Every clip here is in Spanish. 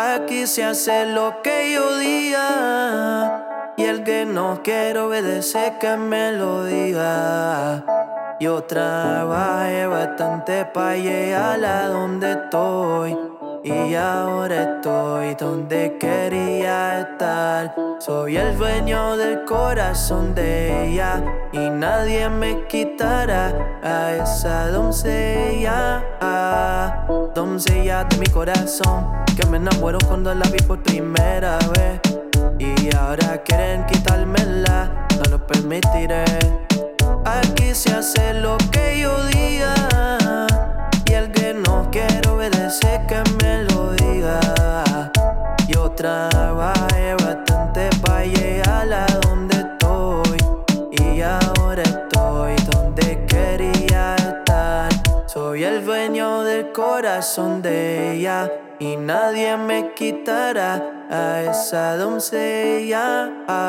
Aquí se hace lo que yo diga, y el que no quiere obedece que me lo diga. Yo trabajé bastante pa' llegar a donde estoy, y ahora estoy donde quería estar. Soy el dueño del corazón de ella, y nadie me quitará a esa doncella. Doncella de mi corazón, que me enamoró cuando la vi por primera vez, y ahora quieren quitármela, no lo permitiré. Aquí se hace lo que yo diga, y el que no quiere obedece que me lo diga. Yo trabajé bastante pa' llegar a donde estoy, y ahora estoy donde quería estar. Soy el dueño del corazón de ella, y nadie me quitará a esa doncella.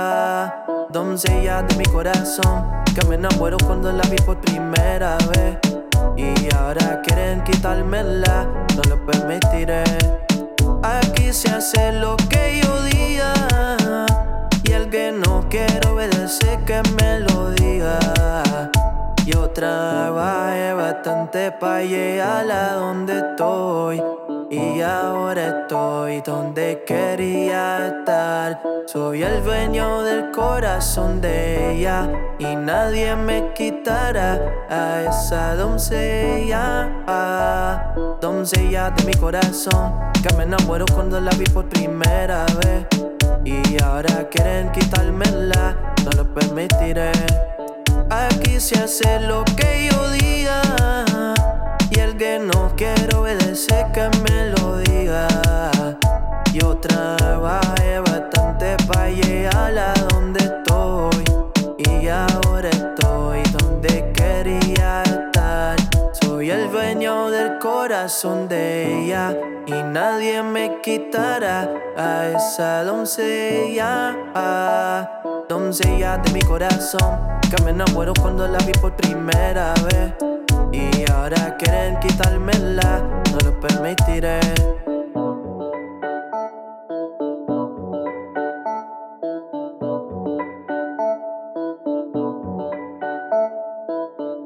Doncella de mi corazón, que me enamoró cuando la vi por primera vez, y ahora quieren quitármela, no lo permitiré. Aquí se hace lo que yo diga, y el que no quiere obedece que me lo diga. Yo trabajé bastante pa' llegar a donde estoy, y ahora estoy donde quería estar. Soy el dueño del corazón de ella, y nadie me quitará a esa doncella. Doncella de mi corazón, que me enamoró cuando la vi por primera vez, y ahora quieren quitármela, no lo permitiré. Aquí se hace lo que yo diga, y el que no quiere obedece que me lo diga. Yo trabajé bastante pa' llegar a donde estoy, y ahora estoy donde quería estar. Soy el dueño del corazón de ella, y nadie me quitará a esa doncella. Doncella de mi corazón, que me enamoró cuando la vi por primera vez, y ahora quieren quitármela, no lo permitiré.